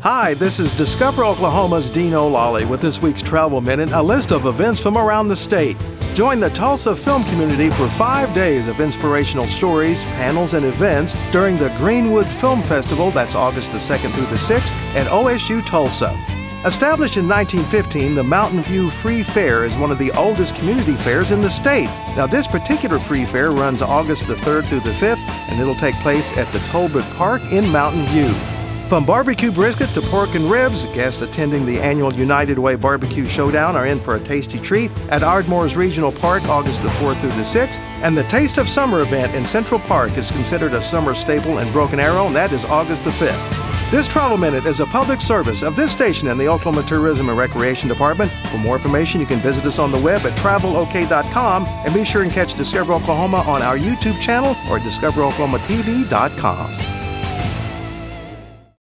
Hi, this is Discover Oklahoma's Dean O'Lally with this week's Travel Minute, a list of events from around the state. Join the Tulsa film community for 5 days of inspirational stories, panels, and events during the Greenwood Film Festival, that's August the 2nd through the 6th, at OSU Tulsa. Established in 1915, the Mountain View Free Fair is one of the oldest community fairs in the state. Now, this particular free fair runs August the 3rd through the 5th, and it'll take place at the Tolbert Park in Mountain View. From barbecue brisket to pork and ribs, guests attending the annual United Way Barbecue Showdown are in for a tasty treat at Ardmore's Regional Park August the 4th through the 6th, and the Taste of Summer event in Central Park is considered a summer staple in Broken Arrow, and that is August the 5th. This Travel Minute is a public service of this station and the Oklahoma Tourism and Recreation Department. For more information, you can visit us on the web at travelok.com, and be sure and catch Discover Oklahoma on our YouTube channel or discoveroklahomatv.com.